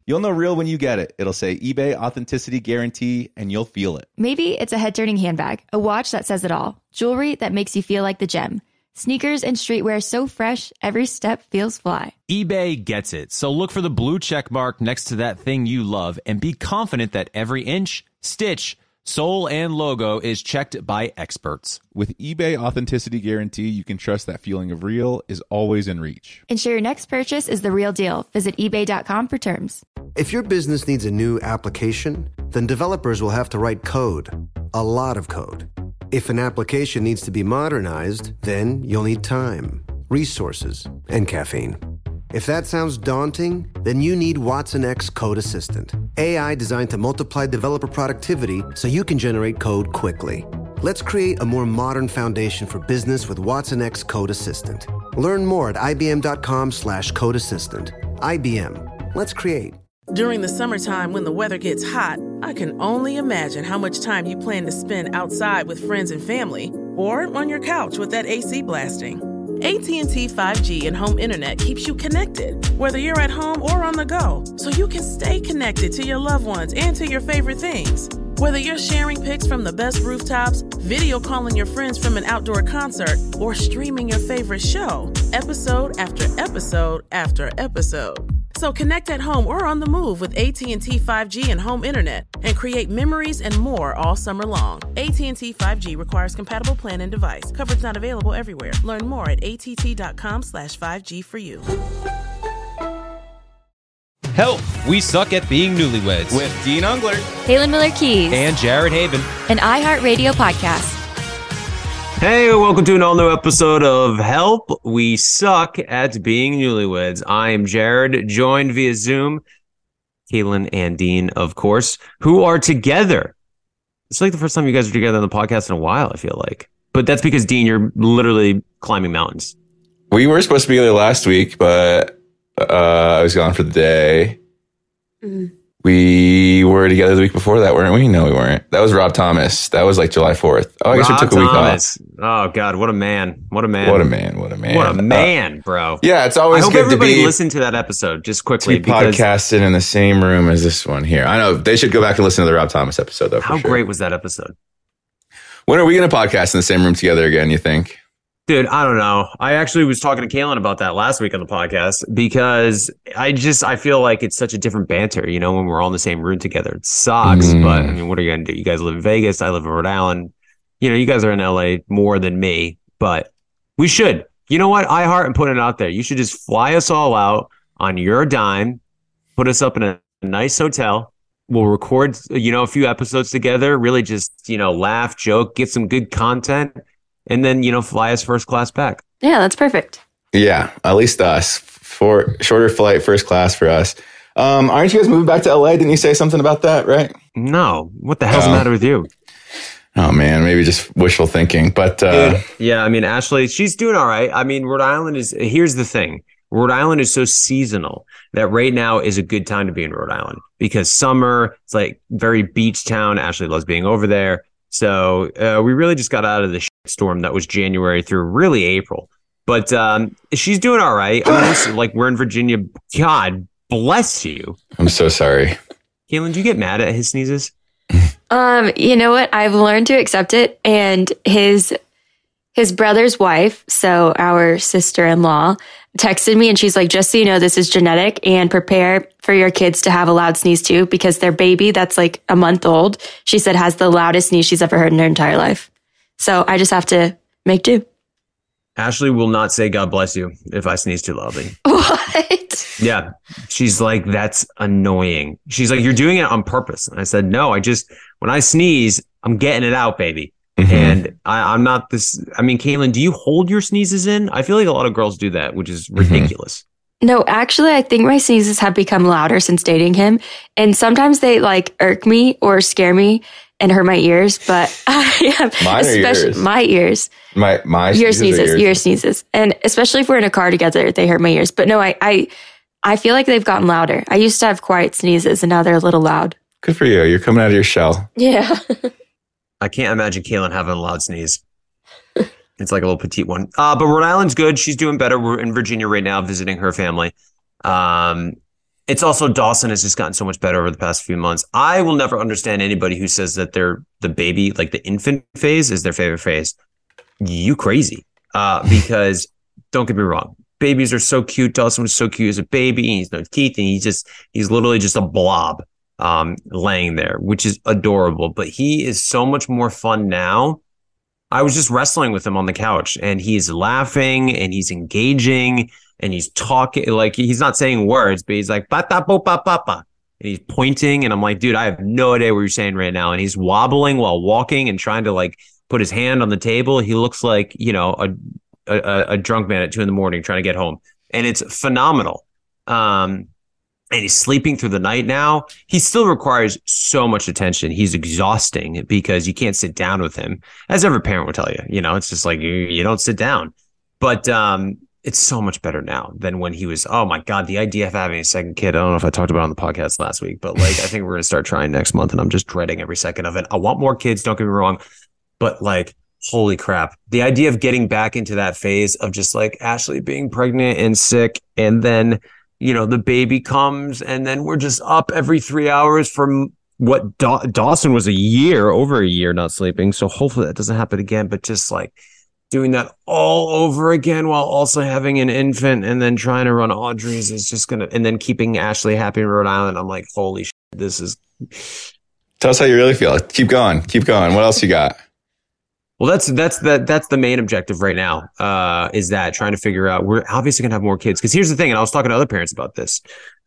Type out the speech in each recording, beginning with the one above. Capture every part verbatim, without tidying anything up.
You'll know real when you get it. It'll say eBay Authenticity Guarantee, and you'll feel it. Maybe it's a head-turning handbag, a watch that says it all, jewelry that makes you feel like the gem, sneakers and streetwear so fresh, every step feels fly. eBay gets it. So look for the blue check mark next to that thing you love and be confident that every inch, stitch, sole, and logo is checked by experts. With eBay Authenticity Guarantee, you can trust that feeling of real is always in reach. Ensure your next purchase is the real deal. Visit ebay dot com for terms. If your business needs a new application, then developers will have to write code. A lot of code. If an application needs to be modernized, then you'll need time, resources, and caffeine. If that sounds daunting, then you need Watson X Code Assistant. A I designed to multiply developer productivity so you can generate code quickly. Let's create a more modern foundation for business with Watson X Code Assistant. Learn more at ibm.com slash code assistant. I B M. Let's create. During the summertime when the weather gets hot, I can only imagine how much time you plan to spend outside with friends and family or on your couch with that A C blasting. A T and T five G and home internet keeps you connected, whether you're at home or on the go, so you can stay connected to your loved ones and to your favorite things. Whether you're sharing pics from the best rooftops, video calling your friends from an outdoor concert, or streaming your favorite show, episode after episode after episode. So connect at home or on the move with A T and T five G and home internet and create memories and more all summer long. A T and T five G requires compatible plan and device. Coverage not available everywhere. Learn more at att.com slash 5G for you. Help! We suck at being newlyweds. With Dean Ungler, Kaylin Miller Keys, and Jared Haven. an iHeartRadio podcast. Hey, welcome to an all-new episode of Help! We Suck at Being Newlyweds. I am Jared, joined via Zoom, Kaylin and Dean, of course, who are together. It's like the first time you guys are together on the podcast in a while, I feel like. But that's because, Dean, you're literally climbing mountains. We were supposed to be there last week, but uh, I was gone for the day. Mm. We were together the week before that, weren't we? No, we weren't. That was Rob Thomas. That was like July fourth. Oh, I guess Rob we took a week Thomas. off. Oh, God. What a man. What a man. What a man. What a man. What a man, uh, bro. Yeah, it's always I hope good everybody to be listen to that episode just quickly. to be podcasted in the same room as this one here. I know. They should go back and listen to the Rob Thomas episode, though. For how sure. great was that episode? When are we going to podcast in the same room together again, you think? Dude, I don't know. I actually was talking to Kaylin about that last week on the podcast because I just, I feel like it's such a different banter, you know, when we're all in the same room together. It sucks, mm. but I mean, what are you going to do? You guys live in Vegas. I live in Rhode Island. You know, you guys are in L A more than me, but we should. You know what? iHeart and put it out there. You should just fly us all out on your dime, put us up in a nice hotel. We'll record, you know, a few episodes together, really just, you know, laugh, joke, get some good content. And then, you know, fly us first class back. Yeah, that's perfect. Yeah, at least us. For shorter flight, first class for us. Um, aren't you guys moving back to L A? Didn't you say something about that, right? No. What the hell's oh. the matter with you? Oh, man, maybe just wishful thinking. But uh, Dude, yeah, I mean, Ashley, she's doing all right. I mean, Rhode Island is, here's the thing. Rhode Island is so seasonal that right now is a good time to be in Rhode Island because summer, it's like very beach town. Ashley loves being over there. So uh, we really just got out of the storm that was January through really April. But um, she's doing all right. I mean, it's like we're in Virginia. God bless you. I'm so sorry. Kaylin, do you get mad at his sneezes? Um, you know what? I've learned to accept it. And his his brother's wife, so our sister-in-law, texted me and she's like, just so you know, this is genetic and prepare for your kids to have a loud sneeze too, because their baby that's like a month old, she said has the loudest sneeze she's ever heard in her entire life. So I just have to make do. Ashley will not say God bless you if I sneeze too loudly. What? Yeah. She's like, that's annoying. She's like, you're doing it on purpose. And I said, no, I just, when I sneeze, I'm getting it out, baby. Mm-hmm. And I, I'm not this. I mean, Kaylin, do you hold your sneezes in? I feel like a lot of girls do that, which is ridiculous. Mm-hmm. No, actually, I think my sneezes have become louder since dating him. And sometimes they like irk me or scare me and hurt my ears. But I am, Mine especially yours? my ears, my my your sneezes, sneezes, your sneezes, and especially if we're in a car together, they hurt my ears. But no, I I I feel like they've gotten louder. I used to have quiet sneezes, and now they're a little loud. Good for you. You're coming out of your shell. Yeah. I can't imagine Kaylin having a loud sneeze. It's like a little petite one. Uh, but Rhode Island's good. She's doing better. We're in Virginia right now visiting her family. Um, It's also Dawson has just gotten so much better over the past few months. I will never understand anybody who says that they're the baby, like the infant phase is their favorite phase. You crazy. Uh, because don't get me wrong. Babies are so cute. Dawson was so cute as a baby. He's no teeth and he's just, he's literally just a blob um, laying there, which is adorable. But he is so much more fun now. I was just wrestling with him on the couch and he's laughing and he's engaging and he's talking, like he's not saying words, but he's like, "Pata po pa pa pa," and he's pointing. And I'm like, dude, I have no idea what you're saying right now. And he's wobbling while walking and trying to like put his hand on the table. He looks like, you know, a, a, a drunk man at two in the morning trying to get home. And it's phenomenal. Um, and he's sleeping through the night now. He still requires so much attention. He's exhausting because you can't sit down with him, as every parent would tell you. You know, it's just like you, you don't sit down. But um, it's so much better now than when he was, oh my God, the idea of having a second kid. I don't know if I talked about it on the podcast last week, but like, I think we're going to start trying next month and I'm just dreading every second of it. I want more kids. Don't get me wrong. But like, holy crap. The idea of getting back into that phase of just like Ashley being pregnant and sick and then, you know, the baby comes and then we're just up every three hours from what Daw- Dawson was a year, over a year not sleeping. So hopefully that doesn't happen again, but just like doing that all over again while also having an infant and then trying to run Audrey's is just going to, and then keeping Ashley happy in Rhode Island. I'm like, holy shit, this is. Tell us how you really feel. Keep going. Keep going. What else you got? Well, that's that's the that's the main objective right now. Uh, is that trying to figure out we're obviously gonna have more kids because here's the thing, and I was talking to other parents about this,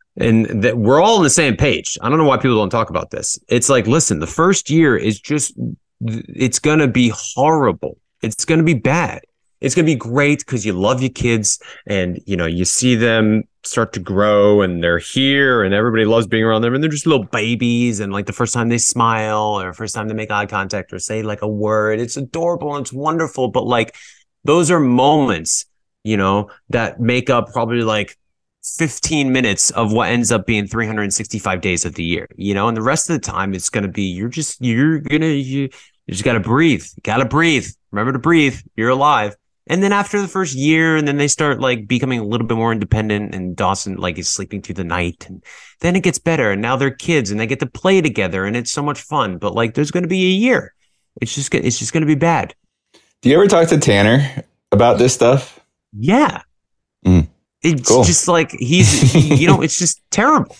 and that we're all on the same page. I don't know why people don't talk about this. It's like, listen, the first year is just it's gonna be horrible. It's gonna be bad. It's gonna be great because you love your kids and you know you see them start to grow and they're here and everybody loves being around them and they're just little babies and like the first time they smile or first time they make eye contact or say like a word, it's adorable and it's wonderful. But like those are moments, you know, that make up probably like fifteen minutes of what ends up being three hundred sixty-five days of the year, you know, and the rest of the time it's going to be, you're just, you're going to, you, you just got to breathe, got to breathe. Remember to breathe. You're alive. And then after the first year, and then they start like becoming a little bit more independent and Dawson like is sleeping through the night and then it gets better. And now they're kids and they get to play together and it's so much fun. But like, there's going to be a year. It's just, it's just going to be bad. Do you ever talk to Tanner about this stuff? Yeah. Mm, it's cool. just like, he's, he, you know, it's just terrible.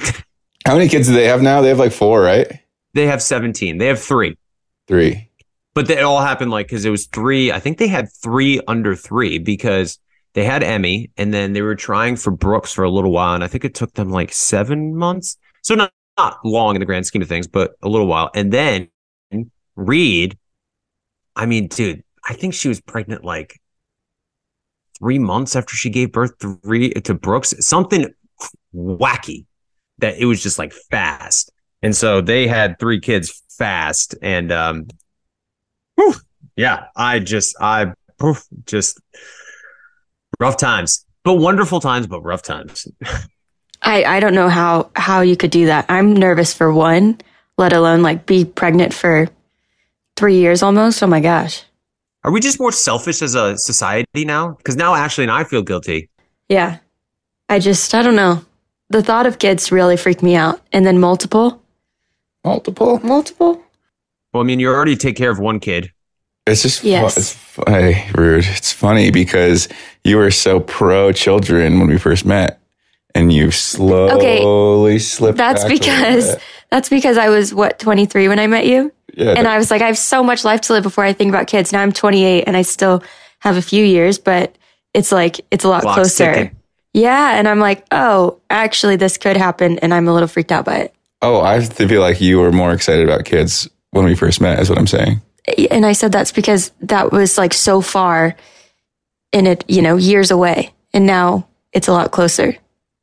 How many kids do they have now? They have like four, right? They have seventeen. They have three. Three. But it all happened like, because it was three, I think they had three under three because they had Emmy and then they were trying for Brooks for a little while. And I think it took them like seven months. So not, not long in the grand scheme of things, but a little while. And then Reed, I mean, dude, I think she was pregnant like three months after she gave birth to, Reed, to Brooks. Something wacky that it was just like fast. And so they had three kids fast. And, um, Whew. Yeah, I just, I poof, just rough times, but wonderful times, but rough times. I, I don't know how, how you could do that. I'm nervous for one, let alone like be pregnant for three years almost. Oh my gosh. Are we just more selfish as a society now? Because now Ashley and I feel guilty. Yeah. I just, I don't know. The thought of kids really freaked me out. And then multiple. Multiple? Multiple? Well, I mean, you already take care of one kid. It's just yes. fu- it's funny, rude. It's funny because you were so pro children when we first met, and you've slowly okay. slipped. That's back because that's because I was what twenty-three when I met you, yeah, and I was like, I have so much life to live before I think about kids. Now I'm twenty-eight, and I still have a few years, but it's like it's a lot Clock's closer. ticking. Yeah, and I'm like, oh, actually, this could happen, and I'm a little freaked out by it. Oh, I feel like you were more excited about kids when we first met, is what I'm saying. And I said that's because that was like so far in it, you know, years away. And now it's a lot closer.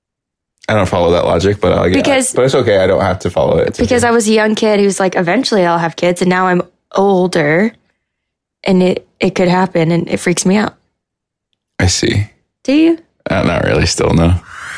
I don't follow that logic, but I'll get because, it. But it's okay. I don't have to follow it. It's because okay. I was a young kid who's like, eventually I'll have kids. And now I'm older and it, it could happen and it freaks me out. I see. Do you? Uh, not really. Still, no.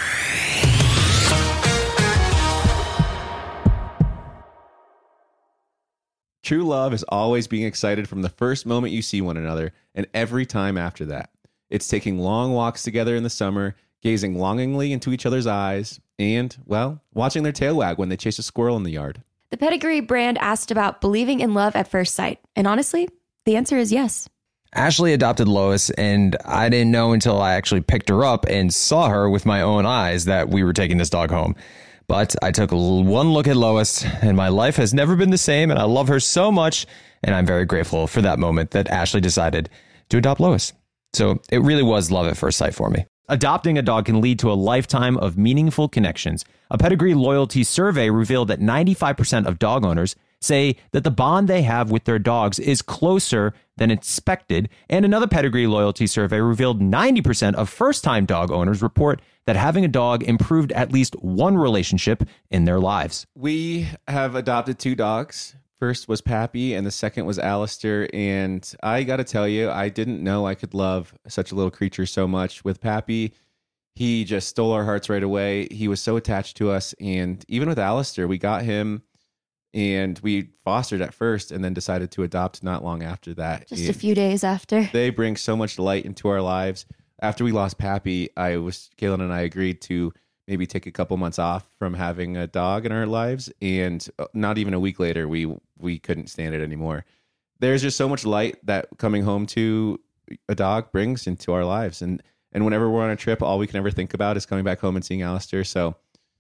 True love is always being excited from the first moment you see one another and every time after that. It's taking long walks together in the summer, gazing longingly into each other's eyes, and, well, watching their tail wag when they chase a squirrel in the yard. The Pedigree brand asked about believing in love at first sight. And honestly, the answer is yes. Ashley adopted Lois, and I didn't know until I actually picked her up and saw her with my own eyes that we were taking this dog home. But I took one look at Lois, and my life has never been the same, and I love her so much, and I'm very grateful for that moment that Ashley decided to adopt Lois. So it really was love at first sight for me. Adopting a dog can lead to a lifetime of meaningful connections. A Pedigree loyalty survey revealed that ninety-five percent of dog owners say that the bond they have with their dogs is closer than expected. And another Pedigree loyalty survey revealed ninety percent of first-time dog owners report that having a dog improved at least one relationship in their lives. We have adopted two dogs. First was Pappy, and the second was Alistair. And I got to tell you, I didn't know I could love such a little creature so much. With Pappy, he just stole our hearts right away. He was so attached to us. And even with Alistair, we got him and we fostered at first and then decided to adopt not long after that. Just and a few days after. They bring so much light into our lives. After we lost Pappy, I was, Kaylin and I agreed to maybe take a couple months off from having a dog in our lives. And not even a week later, we we couldn't stand it anymore. There's just so much light that coming home to a dog brings into our lives. And and whenever we're on a trip, all we can ever think about is coming back home and seeing Alistair. So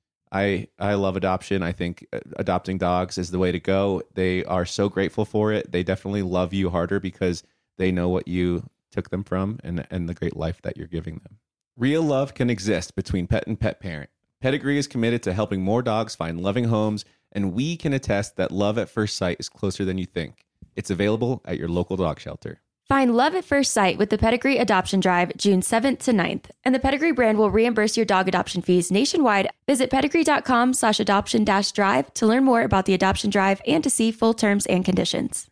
I I love adoption. I think adopting dogs is the way to go. They are so grateful for it. They definitely love you harder because they know what you took them from and, and the great life that you're giving them. Real love can exist between pet and pet parent. Pedigree is committed to helping more dogs find loving homes, and we can attest that love at first sight is closer than you think. It's available at your local dog shelter. Find love at first sight with the Pedigree Adoption Drive June seventh to ninth, and the Pedigree brand will reimburse your dog adoption fees nationwide. Visit pedigree.com slash adoption dash drive to learn more about the adoption drive and to see full terms and conditions.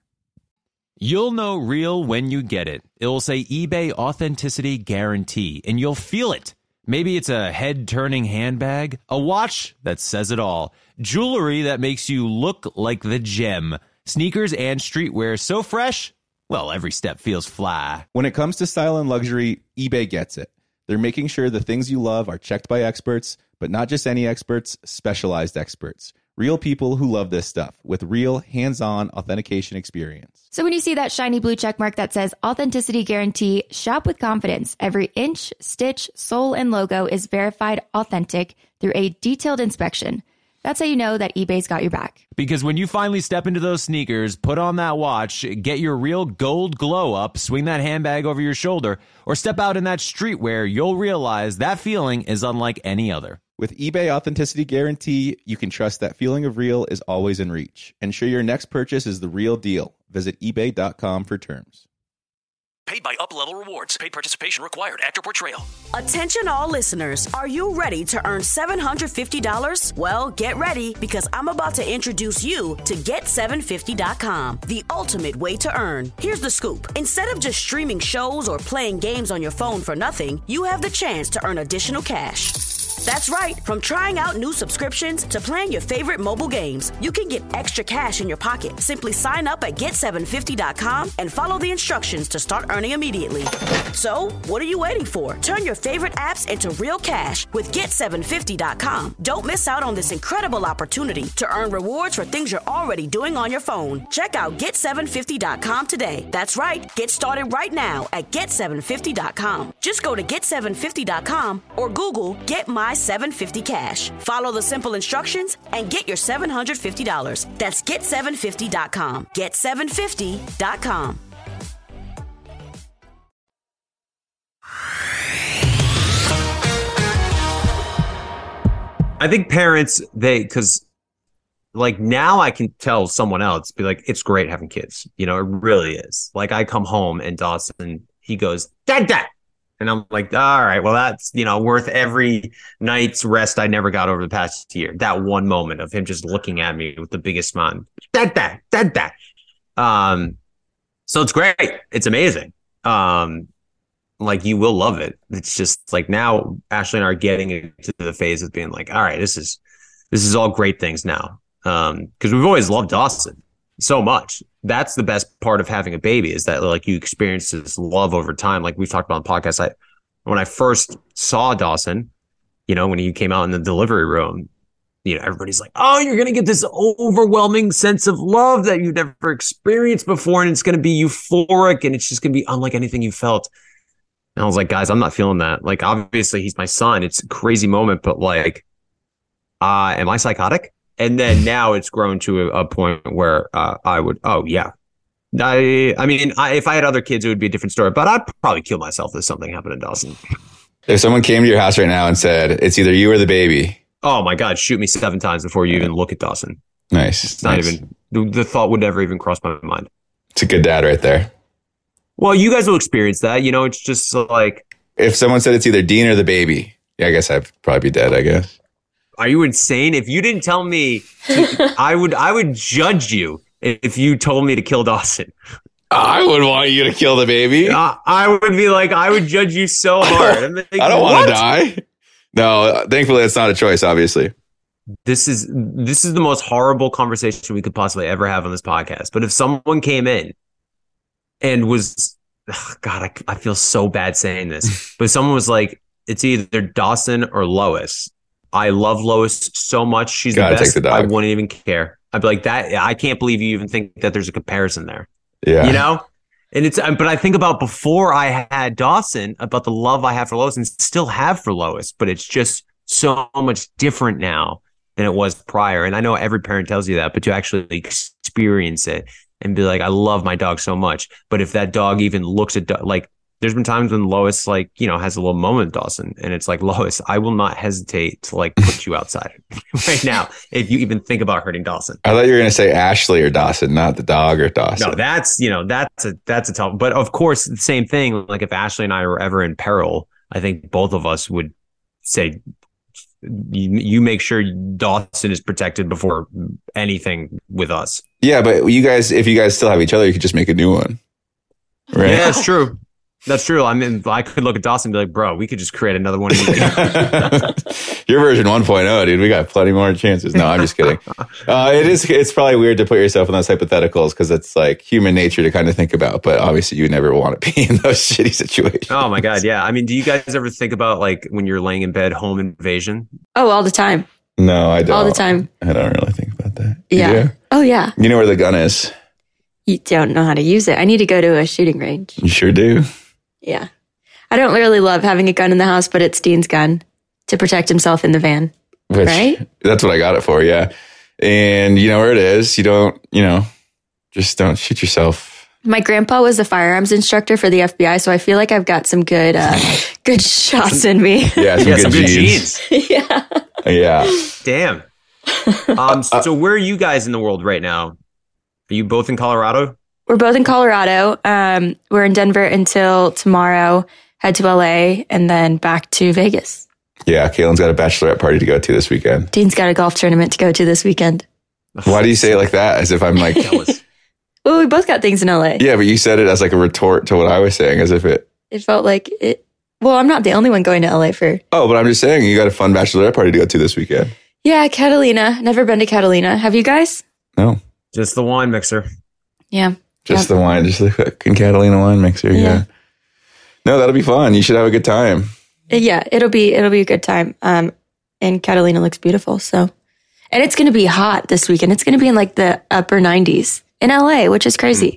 You'll know real when you get it. It will say eBay Authenticity Guarantee, and you'll feel it. Maybe it's a head-turning handbag, a watch that says it all, jewelry that makes you look like the gem, sneakers and streetwear so fresh, well, every step feels fly. When it comes to style and luxury, eBay gets it. They're making sure the things you love are checked by experts, but not just any experts, specialized experts. Real people who love this stuff with real hands-on authentication experience. So when you see that shiny blue check mark that says Authenticity Guarantee, shop with confidence. Every inch, stitch, sole, and logo is verified authentic through a detailed inspection. That's how you know that eBay's got your back. Because when you finally step into those sneakers, put on that watch, get your real gold glow up, swing that handbag over your shoulder, or step out in that streetwear, you'll realize that feeling is unlike any other. With eBay Authenticity Guarantee, you can trust that feeling of real is always in reach. Ensure your next purchase is the real deal. Visit ebay dot com for terms. Paid by Up-Level Rewards. Paid participation required. Actor Portrayal. Attention all listeners. Are you ready to earn seven hundred fifty dollars? Well, get ready because I'm about to introduce you to get seven fifty dot com, the ultimate way to earn. Here's the scoop. Instead of just streaming shows or playing games on your phone for nothing, you have the chance to earn additional cash. That's right. From trying out new subscriptions to playing your favorite mobile games, you can get extra cash in your pocket. Simply sign up at get seven fifty dot com and follow the instructions to start earning immediately. So, what are you waiting for? Turn your favorite apps into real cash with get seven fifty dot com. Don't miss out on this incredible opportunity to earn rewards for things you're already doing on your phone. Check out get seven fifty dot com today. That's right. Get started right now at get seven fifty dot com. Just go to get seven fifty dot com or Google Get My seven fifty Cash. Follow the simple instructions and get your seven hundred fifty dollars. That's get seven fifty dot com. get seven fifty dot com. I think parents, they, because like now I can tell someone else, be like, it's great having kids. You know, it really is. Like I come home and Dawson, he goes, Dad, Dad. And I'm like, all right, well, that's, you know, worth every night's rest I never got over the past year. That one moment of him just looking at me with the biggest smile. Dad, Dad, Dad, Dad. Um, so it's great. It's amazing. Um, like you will love it. It's just like now Ashley and I are getting into the phase of being like, all right, this is, this is all great things now. Um, cause we've always loved Dawson so much. That's the best part of having a baby is that like you experience this love over time. Like we've talked about on podcasts. I, when I first saw Dawson, you know, when he came out in the delivery room, you know, everybody's like, oh, you're going to get this overwhelming sense of love that you've never experienced before. And it's going to be euphoric and it's just going to be unlike anything you felt. And I was like, guys, I'm not feeling that. Like, obviously he's my son. It's a crazy moment, but like, uh, am I psychotic? And then now it's grown to a, a point where uh, I would, oh yeah. I, I mean, I, if I had other kids, it would be a different story, but I'd probably kill myself if something happened to Dawson. If someone came to your house right now and said, it's either you or the baby. Oh my God, shoot me seven times before you even look at Dawson. Nice. It's not nice. even, the, the thought would never even cross my mind. It's a good dad right there. Well, you guys will experience that. You know, it's just like. If someone said it's either Dean or the baby, yeah, I guess I'd probably be dead, I guess. Are you insane? If you didn't tell me, to, I would I would judge you if you told me to kill Dawson. I would want you to kill the baby. Uh, I would be like, I would judge you so hard. I'm like, I don't want to die. No, thankfully, it's not a choice, obviously. This is this is the most horrible conversation we could possibly ever have on this podcast. But if someone came in and was, oh God, I, I feel so bad saying this, but someone was like, it's either Dawson or Lois. I love Lois so much. She's Gotta the best. take the I dog. wouldn't even care. I'd be like, that. I can't believe you even think that there's a comparison there. Yeah. You know? And it's, but I think about before I had Dawson, about the love I have for Lois and still have for Lois, but it's just so much different now than it was prior. And I know every parent tells you that, but to actually experience it and be like, I love my dog so much. But if that dog even looks at, do- like, there's been times when Lois, like, you know, has a little moment with Dawson, and it's like, Lois, I will not hesitate to like put you outside right now if you even think about hurting Dawson. I thought you were going to say Ashley or Dawson, not the dog or Dawson. No, that's, you know, that's a, that's a tough, but of course, the same thing. Like if Ashley and I were ever in peril, I think both of us would say, you, you make sure Dawson is protected before anything with us. Yeah, but you guys, if you guys still have each other, you could just make a new one. Right? Yeah, that's true. That's true. I mean, I could look at Dawson and be like, bro, we could just create another one. Your version one point oh, dude. We got plenty more chances. No, I'm just kidding. Uh, it is. It's probably weird to put yourself in those hypotheticals because it's like human nature to kind of think about. But obviously, you never want to be in those shitty situations. Oh my God. Yeah. I mean, do you guys ever think about like when you're laying in bed, home invasion? Oh, all the time. No, I don't. All the time. I don't really think about that. Yeah. You do? Oh, yeah. You know where the gun is? You don't know how to use it. I need to go to a shooting range. You sure do. Yeah. I don't really love having a gun in the house, but it's Dean's gun to protect himself in the van. Which, right? That's what I got it for, yeah. And you know where it is. You don't, you know, just don't shoot yourself. My grandpa was a firearms instructor for the F B I, so I feel like I've got some good uh, good shots in me. Yeah, some, yeah, good, some good genes. genes. Yeah. Yeah. Damn. Um, so where are you guys in the world right now? Are you both in Colorado? We're both in Colorado. Um, we're in Denver until tomorrow. Head to L A and then back to Vegas. Yeah, Kaylin's got a bachelorette party to go to this weekend. Dean's got a golf tournament to go to this weekend. Why do you say it like that? As if I'm like... Well, we both got things in L A. Yeah, but you said it as like a retort to what I was saying, as if it... It felt like it... Well, I'm not the only one going to L A for... Oh, but I'm just saying you got a fun bachelorette party to go to this weekend. Yeah, Catalina. Never been to Catalina. Have you guys? No. Just the wine mixer. Yeah. Just yeah. the wine. Just the fucking Catalina wine mixer. Yeah. yeah. No, that'll be fun. You should have a good time. Yeah, it'll be it'll be a good time. Um, and Catalina looks beautiful. So, and it's going to be hot this weekend. It's going to be in like the upper nineties in L A, which is crazy.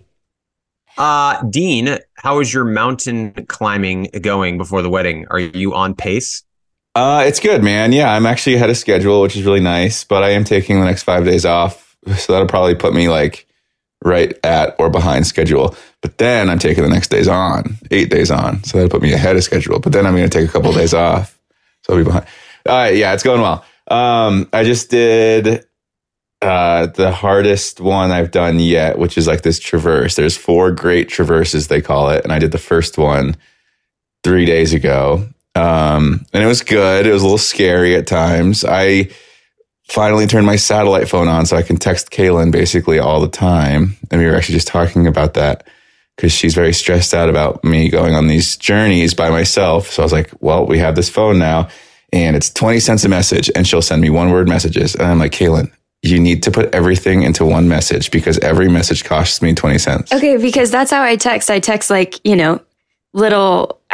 Uh, Dean, how is your mountain climbing going before the wedding? Are you on pace? Uh, it's good, man. Yeah, I'm actually ahead of schedule, which is really nice. But I am taking the next five days off, so that'll probably put me like right at or behind schedule. But then I'm taking the next days on, eight days on. So that'll put me ahead of schedule. But then I'm going to take a couple of days off. So I'll be behind. All right. Yeah, it's going well. Um, I just did uh, the hardest one I've done yet, which is like this traverse. There's four great traverses, they call it. And I did the first one three days ago. Um, and it was good. It was a little scary at times. I finally turned my satellite phone on so I can text Kaylin basically all the time. And we were actually just talking about that because she's very stressed out about me going on these journeys by myself. So I was like, well, we have this phone now and it's twenty cents a message and she'll send me one word messages. And I'm like, Kaylin, you need to put everything into one message because every message costs me twenty cents. Okay, because that's how I text. I text like, you know, little,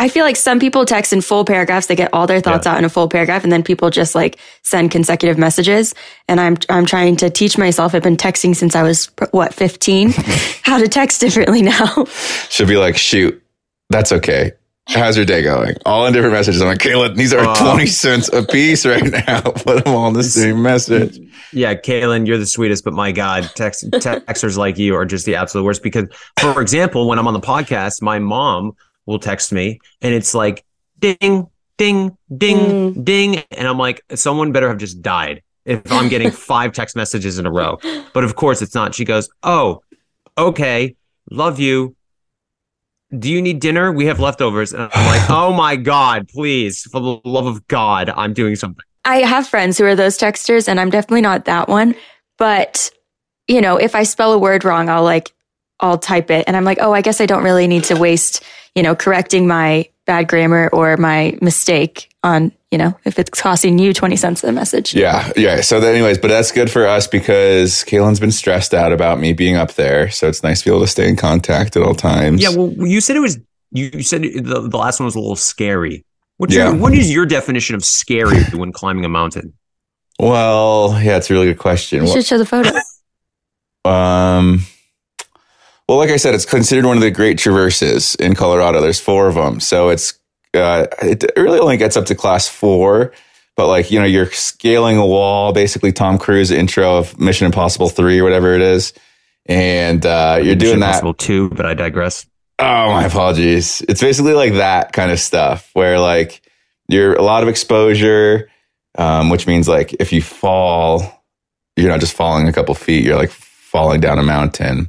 I feel like some people text in full paragraphs. They get all their thoughts Yeah. out in a full paragraph, and then people just like send consecutive messages. And I'm I'm trying to teach myself. I've been texting since I was what fifteen, how to text differently now. She'll be like, shoot, that's okay. How's your day going? All in different messages. I'm like, Kayla, these are Uh, twenty cents a piece right now. Put them all in the same message. Yeah, Kaylin, you're the sweetest, but my God, text, texters like you are just the absolute worst. Because, for example, when I'm on the podcast, my mom will text me and it's like, ding, ding, ding, Mm. ding. And I'm like, someone better have just died if I'm getting five text messages in a row. But of course it's not. She goes, oh, okay, love you. Do you need dinner? We have leftovers. And I'm like, oh my God, please, for the love of God, I'm doing something. I have friends who are those texters, and I'm definitely not that one. But, you know, if I spell a word wrong, I'll like, I'll type it. And I'm like, oh, I guess I don't really need to waste, you know, correcting my bad grammar or my mistake on, you know, if it's costing you twenty cents a message. Yeah. Yeah. So that anyways, but that's good for us because Kaylin's been stressed out about me being up there. So it's nice to be able to stay in contact at all times. Yeah, well, you said it was. You said the, the last one was a little scary. What's Yeah. your, what is your definition of scary when climbing a mountain? Well, yeah, it's a really good question. You should show the photo. Um, well, like I said, it's considered one of the great traverses in Colorado. There's four of them. So it's, uh, it really only gets up to class four, but like, you know, you're scaling a wall, basically Tom Cruise intro of Mission Impossible three or whatever it is. And, uh, you're doing Mission that. Impossible two, but I digress. Oh, my apologies. It's basically like that kind of stuff where like you're a lot of exposure, um, which means like if you fall, you're not just falling a couple feet, you're like falling down a mountain.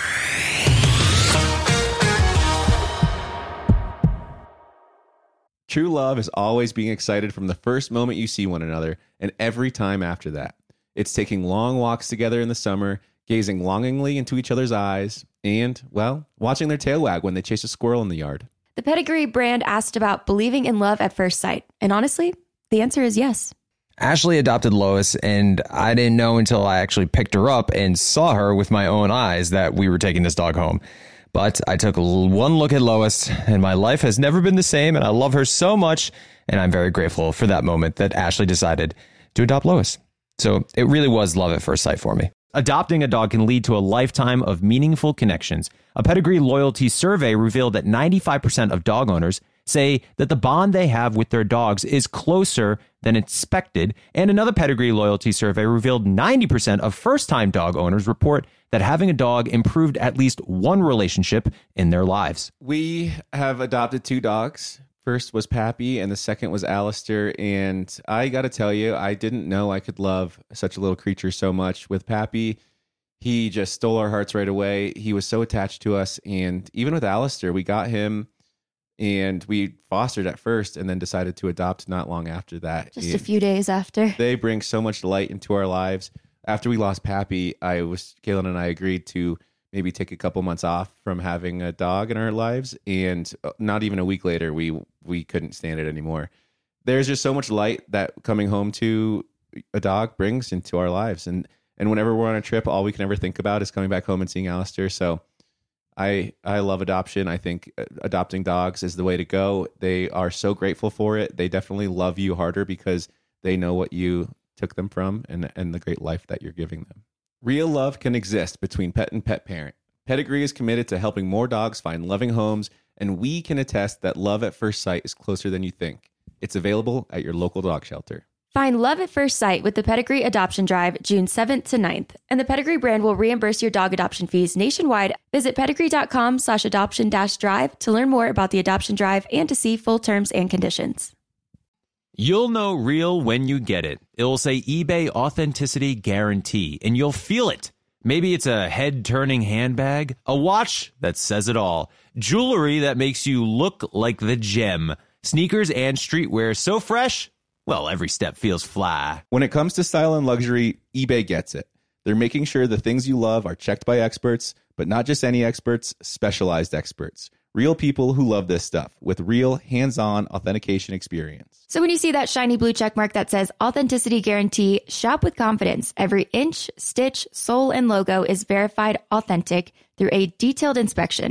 True love is always being excited from the first moment you see one another and every time after that. It's taking long walks together in the summer, gazing longingly into each other's eyes, and, well, watching their tail wag when they chase a squirrel in the yard. The Pedigree brand asked about believing in love at first sight. And honestly, the answer is yes. Ashley adopted Lois, and I didn't know until I actually picked her up and saw her with my own eyes that we were taking this dog home. But I took one look at Lois, and my life has never been the same, and I love her so much, and I'm very grateful for that moment that Ashley decided to adopt Lois. So it really was love at first sight for me. Adopting a dog can lead to a lifetime of meaningful connections. A Pedigree loyalty survey revealed that ninety-five percent of dog owners say that the bond they have with their dogs is closer than expected. And another Pedigree loyalty survey revealed ninety percent of first-time dog owners report that having a dog improved at least one relationship in their lives. We have adopted two dogs. First was Pappy, and the second was Alistair. And I got to tell you, I didn't know I could love such a little creature so much. With Pappy, he just stole our hearts right away. He was so attached to us. And even with Alistair, we got him and we fostered at first and then decided to adopt not long after that. Just a And few days after. they bring so much light into our lives. After we lost Pappy, I was Kaylin and I agreed to maybe take a couple months off from having a dog in our lives, and not even a week later, we we couldn't stand it anymore. There's just so much light that coming home to a dog brings into our lives, and and whenever we're on a trip, all we can ever think about is coming back home and seeing Alistair. So, I I love adoption. I think adopting dogs is the way to go. They are so grateful for it. They definitely love you harder because they know what you took them from and and the great life that you're giving them. Real love can exist between pet and pet parent. Pedigree is committed to helping more dogs find loving homes, and we can attest that love at first sight is closer than you think. It's available at your local dog shelter. Find love at first sight with the Pedigree Adoption Drive June seventh to ninth, and the Pedigree brand will reimburse your dog adoption fees nationwide. Visit pedigree.com slash adoption dash drive to learn more about the adoption drive and to see full terms and conditions. You'll know real when you get it. It'll say eBay Authenticity Guarantee, and you'll feel it. Maybe it's a head-turning handbag, a watch that says it all, jewelry that makes you look like the gem, sneakers and streetwear so fresh, well, every step feels fly. When it comes to style and luxury, eBay gets it. They're making sure the things you love are checked by experts, but not just any experts, specialized experts. Real people who love this stuff with real hands-on authentication experience. So when you see that shiny blue check mark that says Authenticity Guarantee, shop with confidence. Every inch, stitch, sole, and logo is verified authentic through a detailed inspection.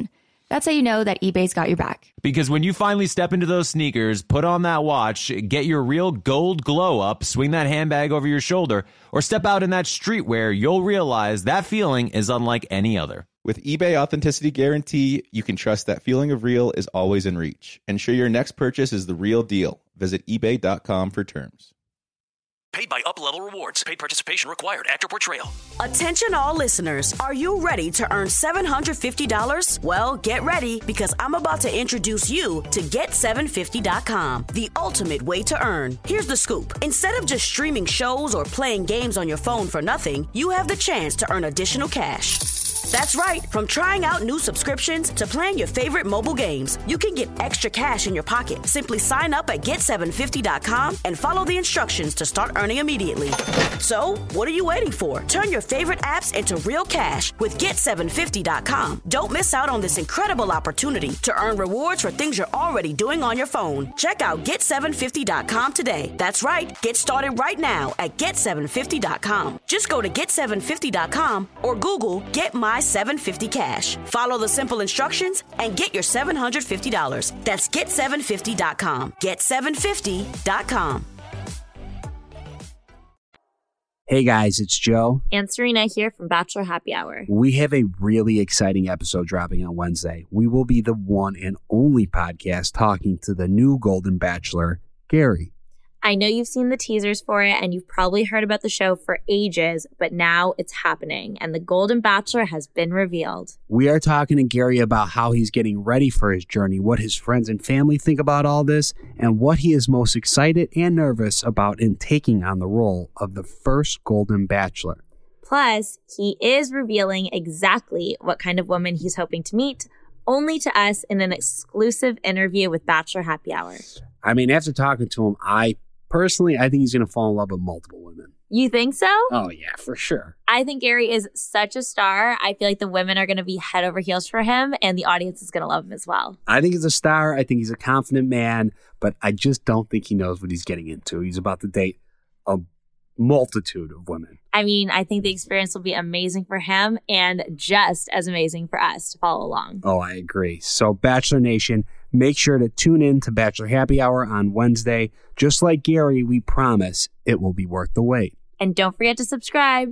That's how you know that eBay's got your back. Because when you finally step into those sneakers, put on that watch, get your real gold glow up, swing that handbag over your shoulder, or step out in that streetwear, you'll realize that feeling is unlike any other. With eBay Authenticity Guarantee, you can trust that feeling of real is always in reach. Ensure your next purchase is the real deal. Visit ebay dot com for terms. Paid by Up-Level Rewards. Paid participation required. Actor Portrayal. Attention all listeners. Are you ready to earn seven hundred fifty dollars? Well, get ready because I'm about to introduce you to get seven fifty dot com, the ultimate way to earn. Here's the scoop. Instead of just streaming shows or playing games on your phone for nothing, you have the chance to earn additional cash. That's right. From trying out new subscriptions to playing your favorite mobile games, you can get extra cash in your pocket. Simply sign up at get seven fifty dot com and follow the instructions to start earning immediately. So, what are you waiting for? Turn your favorite apps into real cash with get seven fifty dot com. Don't miss out on this incredible opportunity to earn rewards for things you're already doing on your phone. Check out get seven fifty dot com today. That's right. Get started right now at get seven fifty dot com. Just go to get seven fifty dot com or Google Get My seven fifty Cash. Follow the simple instructions and get your seven hundred fifty dollars. That's get seven fifty dot com. get seven fifty dot com. Hey guys, it's Joe. And Serena here from Bachelor Happy Hour. We have a really exciting episode dropping on Wednesday. We will be the one and only podcast talking to the new Golden Bachelor, Gary. I know you've seen the teasers for it and you've probably heard about the show for ages, but now it's happening and the Golden Bachelor has been revealed. We are talking to Gary about how he's getting ready for his journey, what his friends and family think about all this, and what he is most excited and nervous about in taking on the role of the first Golden Bachelor. Plus, he is revealing exactly what kind of woman he's hoping to meet, only to us in an exclusive interview with Bachelor Happy Hour. I mean, after talking to him, I Personally, I think he's going to fall in love with multiple women. You think so? Oh, yeah, for sure. I think Gary is such a star. I feel like the women are going to be head over heels for him, and the audience is going to love him as well. I think he's a star. I think he's a confident man, but I just don't think he knows what he's getting into. He's about to date a multitude of women. I mean, I think the experience will be amazing for him and just as amazing for us to follow along. Oh, I agree. So, Bachelor Nation, make sure to tune in to Bachelor Happy Hour on Wednesday. Just like Gary, we promise it will be worth the wait. And don't forget to subscribe.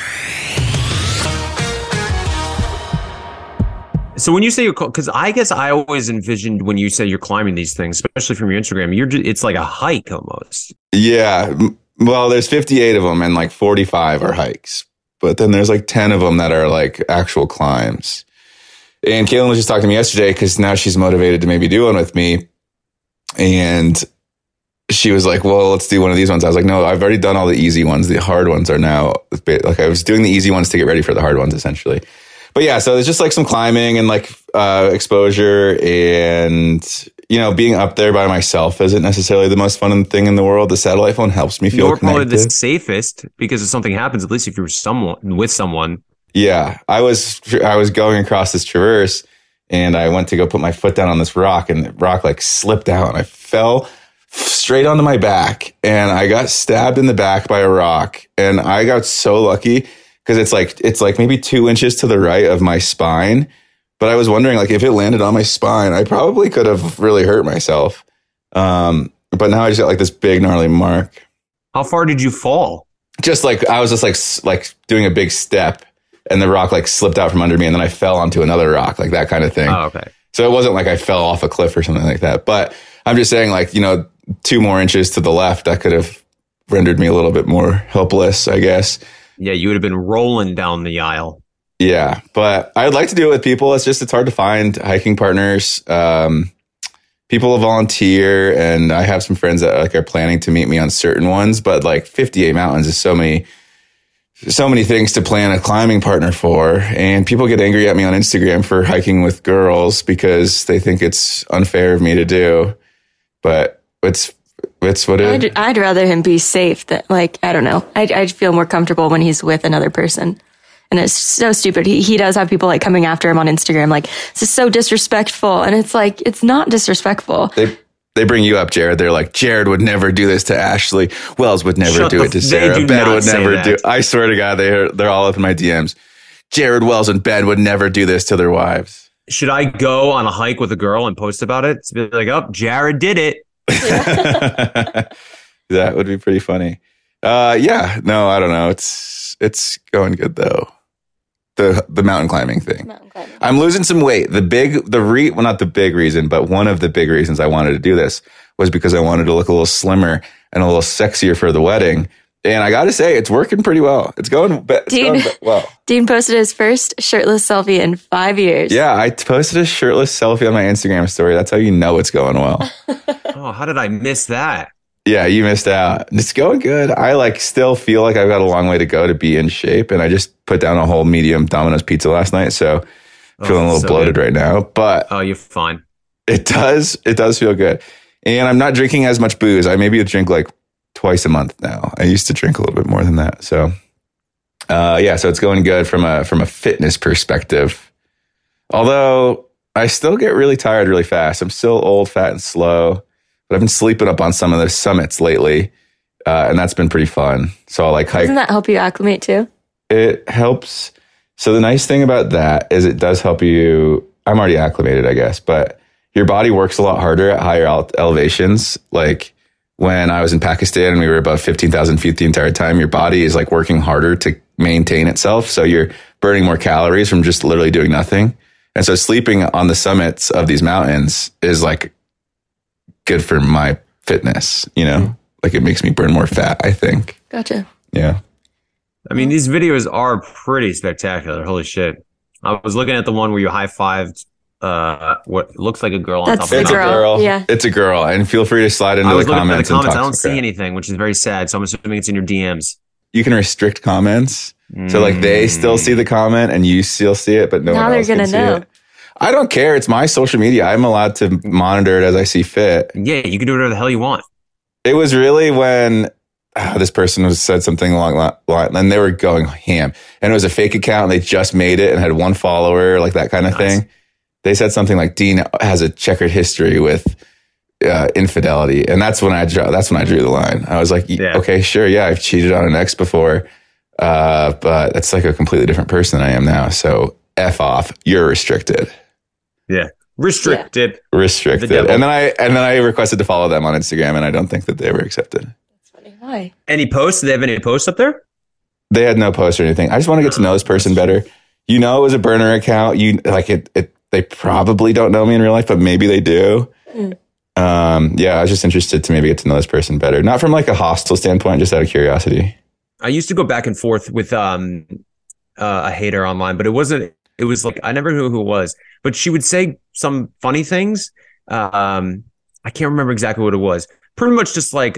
So when you say you're, because I guess I always envisioned when you say you're climbing these things, especially from your Instagram, you're just, it's like a hike almost. Yeah. Well, there's fifty-eight of them and like forty-five are hikes. But then there's like ten of them that are like actual climbs. And Caitlin was just talking to me yesterday because now she's motivated to maybe do one with me. And she was like, well, let's do one of these ones. I was like, no, I've already done all the easy ones. The hard ones are now, like I was doing the easy ones to get ready for the hard ones, essentially. But yeah, so there's just like some climbing and like uh, exposure and, you know, being up there by myself isn't necessarily the most fun thing in the world. The satellite phone helps me feel You're connected. probably the safest because if something happens, at least if you're someone with someone. Yeah, I was I was going across this traverse and I went to go put my foot down on this rock and the rock like slipped out and I fell straight onto my back and I got stabbed in the back by a rock and I got so lucky because it's like it's like maybe two inches to the right of my spine. But I was wondering like if it landed on my spine, I probably could have really hurt myself. Um, but now I just got like this big gnarly mark. How far did you fall? Just like I was just like like doing a big step. And the rock like slipped out from under me and then I fell onto another rock, like that kind of thing. Oh, okay. So it wasn't like I fell off a cliff or something like that. But I'm just saying like, you know, two more inches to the left, that could have rendered me a little bit more helpless, I guess. Yeah, you would have been rolling down the aisle. Yeah, but I'd like to do it with people. It's just, it's hard to find hiking partners. Um, people volunteer and I have some friends that like are planning to meet me on certain ones, but like fifty-eight mountains is so many So many things to plan a climbing partner for. And people get angry at me on Instagram for hiking with girls because they think it's unfair of me to do. But it's it's what it I'd, I'd rather him be safe than, like, I don't know. I'd, I'd feel more comfortable when he's with another person. And it's so stupid. He he does have people like coming after him on Instagram, like, this is so disrespectful. And it's like, it's not disrespectful. They They bring you up, Jared. They're like, Jared would never do this to Ashley. Wells would never Shut do the, it to Sarah. Ben would never that. do. I swear to God, they're they're all up in my D Ms. Jared Wells and Ben would never do this to their wives. should I go on a hike with a girl and post about it? To be like, oh, Jared did it. That would be pretty funny. Uh, yeah, no, I don't know. It's it's going good though. The the mountain climbing thing. Mountain climbing. I'm losing some weight. The big the re well not the big reason, but one of the big reasons I wanted to do this was because I wanted to look a little slimmer and a little sexier for the wedding. And I got to say, it's working pretty well. It's going, it's Dean, going well. Dean posted his first shirtless selfie in five years. Yeah, I posted a shirtless selfie on my Instagram story. That's how you know it's going well. Oh, how did I miss that? Yeah, you missed out. It's going good. I like still feel like I've got a long way to go to be in shape. And I just put down a whole medium Domino's pizza last night. So I'm feeling Oh, a little so bloated good. right now. But Oh, you're fine. it does, it does feel good. And I'm not drinking as much booze. I maybe drink like twice a month now. I used to drink a little bit more than that. So uh, yeah, so it's going good from a from a fitness perspective. Although I still get really tired really fast. I'm still old, fat, and slow. But I've been sleeping up on some of the summits lately, uh, and that's been pretty fun. So I'll like hike. Doesn't that help you acclimate too? It helps. So the nice thing about that is it does help you. I'm already acclimated, I guess, but your body works a lot harder at higher ele- elevations. Like when I was in Pakistan and we were above fifteen thousand feet the entire time, your body is like working harder to maintain itself. So you're burning more calories from just literally doing nothing. And so sleeping on the summits of these mountains is like good for my fitness, you know, mm-hmm. like it makes me burn more fat, I think. Gotcha. Yeah. I mean, these videos are pretty spectacular. Holy shit. I was looking at the one where you high-fived uh, what looks like a girl on That's top of the the girl. girl. Yeah. It's a girl. And feel free to slide into I was the looking at comments. the comments. And I don't talk see crap. anything, which is very sad. So I'm assuming it's in your D Ms. You can restrict comments. So like they still see the comment and you still see it, but no Now one they're else can gonna see know. it. I don't care. It's my social media. I'm allowed to monitor it as I see fit. Yeah, you can do whatever the hell you want. It was really when uh, this person was said something along that line, and they were going ham. And it was a fake account. And they just made it and had one follower, like that kind of Nice. thing. They said something like Dean has a checkered history with uh, infidelity, and that's when I drew. That's when I drew the line. I was like, Yeah. okay, sure, yeah, I've cheated on an ex before, uh, but that's like a completely different person than I am now. So f off. You're restricted. Yeah. Restricted. Restricted. The devil. And then I and then I requested to follow them on Instagram, and I don't think that they were accepted. Why? Any posts? Do they have any posts up there? They had no post or anything. I just want to get to know this person better. You know, it was a burner account. You like it. It. They probably don't know me in real life, but maybe they do. Mm. Um, yeah, I was just interested to maybe get to know this person better, not from like a hostile standpoint, just out of curiosity. I used to go back and forth with um uh, a hater online, but it wasn't. It was like I never knew who it was, but she would say some funny things. Um, I can't remember exactly what it was. Pretty much just like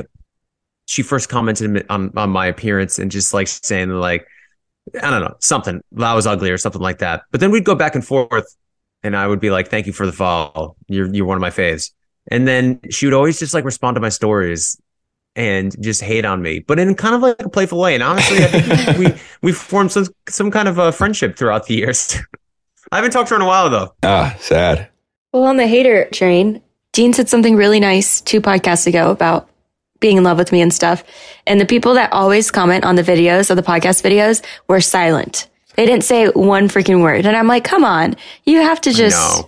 she first commented on on my appearance and just like saying like I don't know something that I was ugly or something like that. But then we'd go back and forth, and I would be like, "Thank you for the follow. You're you're one of my faves." And then she would always just like respond to my stories and just hate on me, but in kind of like a playful way. And honestly, I think we we formed some some kind of a friendship throughout the years. I haven't talked to her in a while though. Ah, sad. Well, on the hater train, Dean said something really nice two podcasts ago about being in love with me and stuff. And the people that always comment on the videos of the podcast videos were silent. They didn't say one freaking word. And I'm like, come on, you have to just. No.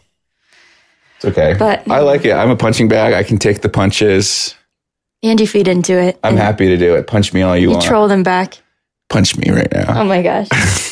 It's okay. But- I like it. I'm a punching bag. I can take the punches. And you feed into it. I'm and happy to do it. Punch me all you, You want. troll them back. Punch me right now. Oh my gosh.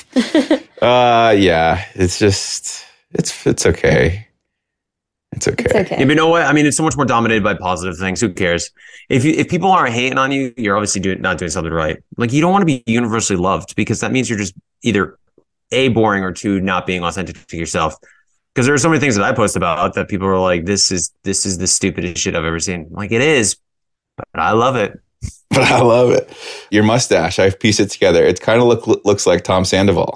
Uh, yeah. It's just it's it's okay. It's okay. It's okay. Yeah, but you know what? I mean, it's so much more dominated by positive things. Who cares? If you if people aren't hating on you, you're obviously doing not doing something right. Like you don't want to be universally loved because that means you're just either A, boring, or two, not being authentic to yourself. Because there are so many things that I post about that people are like, this is this is the stupidest shit I've ever seen. I'm like, it is, but I love it. But I love it. Your mustache, I've pieced it together. It kind of look, looks like Tom Sandoval.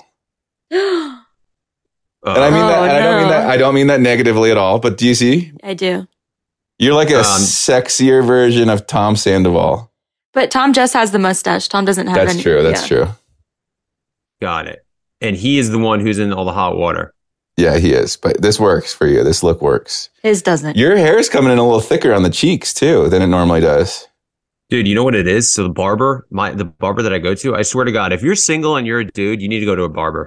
And I mean Oh, that and I don't mean no. that I don't mean that negatively at all, but do you see? I do. You're like a Um, sexier version of Tom Sandoval. But Tom just has the mustache. Tom doesn't have That's any. true. That's yeah. true. Got it. And he is the one who's in all the hot water. Yeah, he is. But this works for you. This look works. His doesn't. Your hair is coming in a little thicker on the cheeks too than it normally does. Dude, you know what it is? So the barber, my the barber that I go to, I swear to God, if you're single and you're a dude, you need to go to a barber.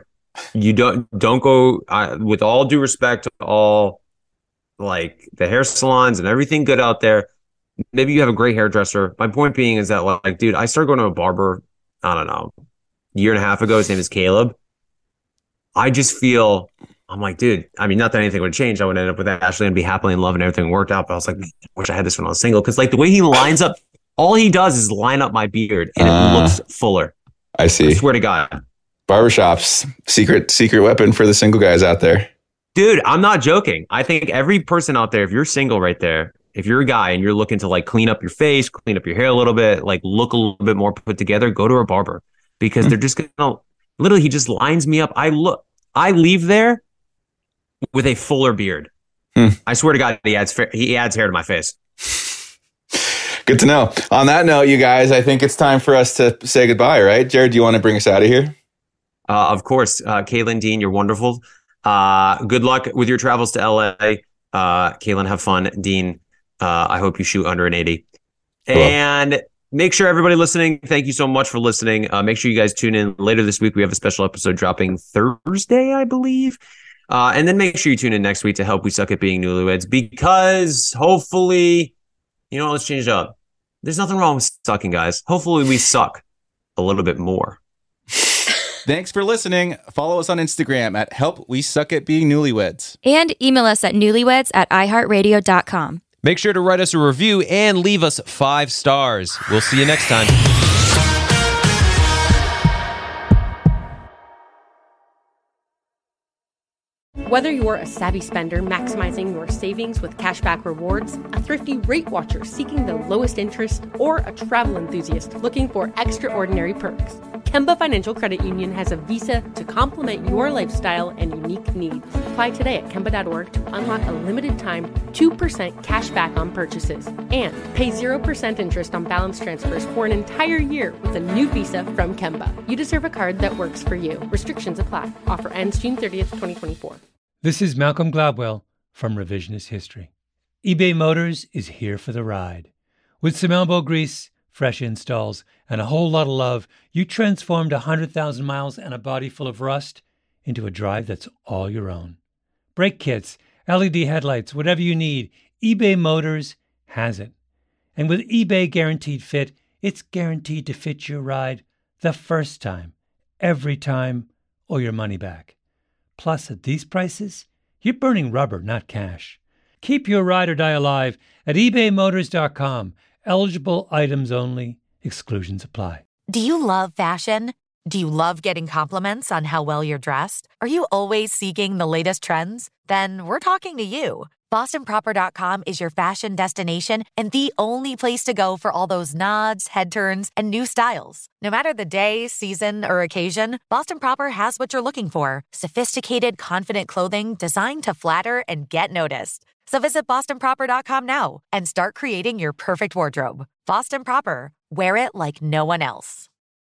You don't don't go uh, with all due respect to all like the hair salons and everything good out there. Maybe you have a great hairdresser. My point being is that like, dude, I started going to a barber, I don't know, a year and a half ago. His name is Caleb. I just feel, I'm like, dude, I mean, not that anything would change. I would end up with Ashley and be happily in love and everything worked out. But I was like, man, I wish I had this when I was single. Cause like the way he lines up, all he does is line up my beard and uh, it looks fuller. I see. I swear to God. Barbershops, secret, secret weapon for the single guys out there. Dude, I'm not joking. I think every person out there, if you're single right there, if you're a guy and you're looking to like clean up your face, clean up your hair a little bit, like look a little bit more put together, go to a barber because mm-hmm. they're just going to literally, he just lines me up. I look, I leave there with a fuller beard. Hmm. I swear to God, he adds, he adds hair to my face. Good to know. On that note, you guys, I think it's time for us to say goodbye, right? Jared, do you want to bring us out of here? Uh, of course. Uh, Kaylin, Dean, you're wonderful. Uh, good luck with your travels to L A. Uh, Kaylin, have fun. Dean, uh, I hope you shoot under an eighty. Hello. And make sure everybody listening, thank you so much for listening. Uh, make sure you guys tune in later this week. We have a special episode dropping Thursday, I believe. Uh, and then make sure you tune in next week to help We Suck at Being Newlyweds because hopefully, you know, let's change it up. There's nothing wrong with sucking, guys. Hopefully we suck a little bit more. Thanks for listening. Follow us on Instagram at Help We Suck at Being Newlyweds. And email us at newlyweds at i heart radio dot com. Make sure to write us a review and leave us five stars. We'll see you next time. Whether you're a savvy spender maximizing your savings with cashback rewards, a thrifty rate watcher seeking the lowest interest, or a travel enthusiast looking for extraordinary perks, Kemba Financial Credit Union has a visa to complement your lifestyle and unique needs. Apply today at Kemba dot org to unlock a limited time two percent cash back on purchases and pay zero percent interest on balance transfers for an entire year with a new visa from Kemba. You deserve a card that works for you. Restrictions apply. Offer ends June thirtieth, twenty twenty-four. This is Malcolm Gladwell from Revisionist History. eBay Motors is here for the ride. With some elbow grease, fresh installs, and a whole lot of love, you transformed one hundred thousand miles and a body full of rust into a drive that's all your own. Brake kits, L E D headlights, whatever you need, eBay Motors has it. And with eBay Guaranteed Fit, it's guaranteed to fit your ride the first time, every time, or your money back. Plus, at these prices, you're burning rubber, not cash. Keep your ride or die alive at ebay motors dot com. Eligible items only. Exclusions apply. Do you love fashion? Do you love getting compliments on how well you're dressed? Are you always seeking the latest trends? Then we're talking to you. Boston Proper dot com is your fashion destination and the only place to go for all those nods, head turns, and new styles. No matter the day, season, or occasion, Boston Proper has what you're looking for. Sophisticated, confident clothing designed to flatter and get noticed. So visit Boston Proper dot com now and start creating your perfect wardrobe. Boston Proper. Wear it like no one else.